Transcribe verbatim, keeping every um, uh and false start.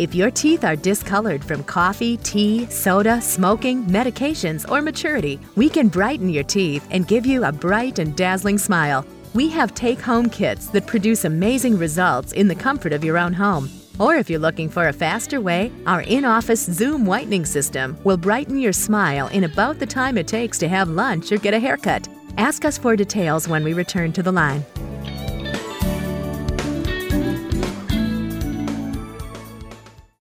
If your teeth are discolored from coffee, tea, soda, smoking, medications, or maturity, we can brighten your teeth and give you a bright and dazzling smile. We have take-home kits that produce amazing results in the comfort of your own home. Or if you're looking for a faster way, our in-office Zoom whitening system will brighten your smile in about the time it takes to have lunch or get a haircut. Ask us for details when we return to the line.